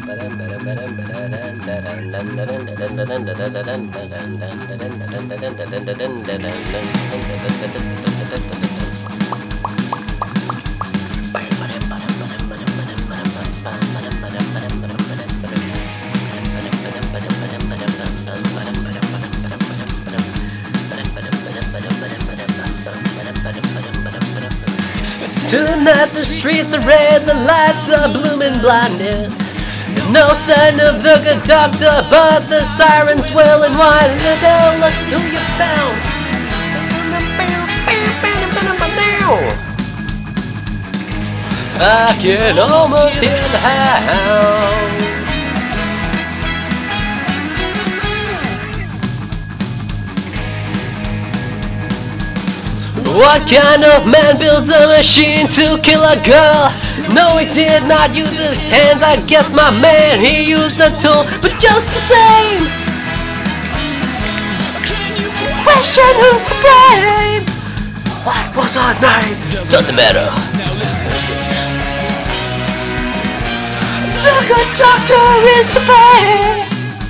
Tonight the streets are red, the lights are blooming blinded. No sign of the good doctor, but the sirens wailing wide. And tell us who you found. I can almost hear the hounds. What kind of man builds a machine to kill a girl? No, he did not use his hands. I guess my man, he used a tool. But just the same, question who's to blame? What was our name? Doesn't matter. The good doctor is to blame.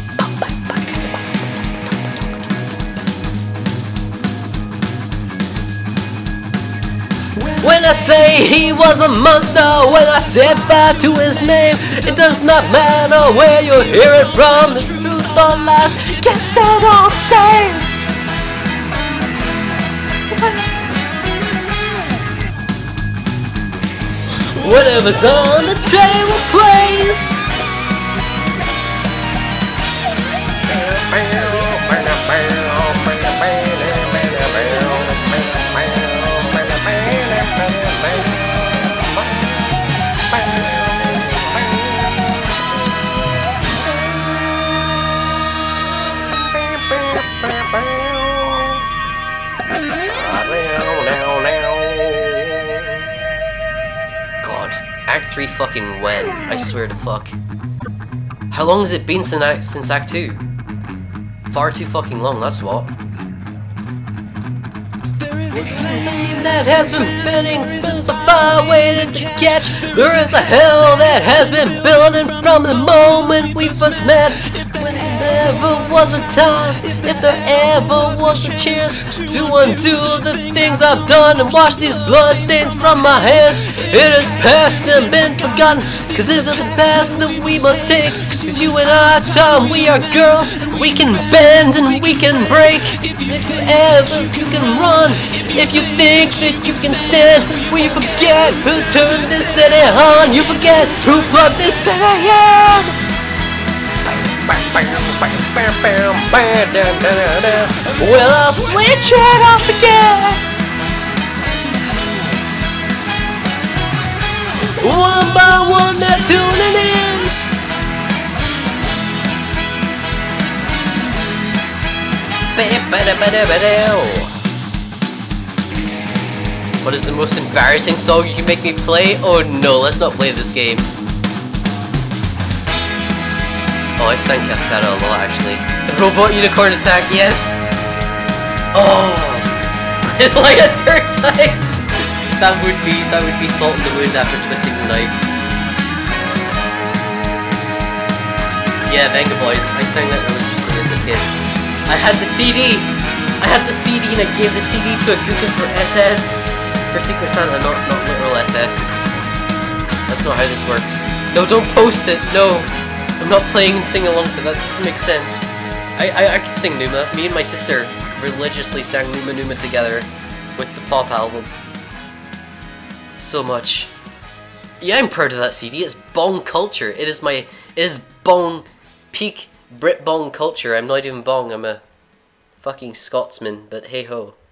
When I say he was a monster, when I set fire to his name, it does not matter where you hear it from. The truth or lies gets said all the same. Whatever's on the table plays. God, Act 3 fucking when? I swear to fuck. How long has it been since Act 2? Far too fucking long, that's what. That has been spinning, there's a fire waiting to catch. There is a hell that has been building from the moment we first met. When there ever was a time, if there ever was a chance to undo the things I've done and wash these bloodstains from my hands, it is past and been forgotten, cause it is the past that we must take. Cause you and I, Tom, we are girls, we can bend and we can break. If ever you can run, if you think that you can stand, we forget who turned this city on. You forget who brought this city on. Well, I'll switch it off again. One by one, they're tuning in. What is the most embarrassing song you can make me play? Oh no, let's not play this game. Oh, I sang Cascada a lot actually. The Robot Unicorn Attack, yes! Oh! Like a third time! That would be salt in the wound after twisting the knife. Yeah, Venga Boys, I sang that religiously as a kid. I had the CD! I had the CD and I gave the CD to a Gookin for SS. For Secret Santa, not literal SS. That's not how this works. No, don't post it, no! I'm not playing and sing along to that, doesn't make sense. I can sing Numa. Me and my sister religiously sang Numa Numa together with the Pop album. So much. Yeah, I'm proud of that CD. It's bong culture. It is bong, peak Brit bong culture. I'm not even bong, I'm a fucking Scotsman, but hey ho.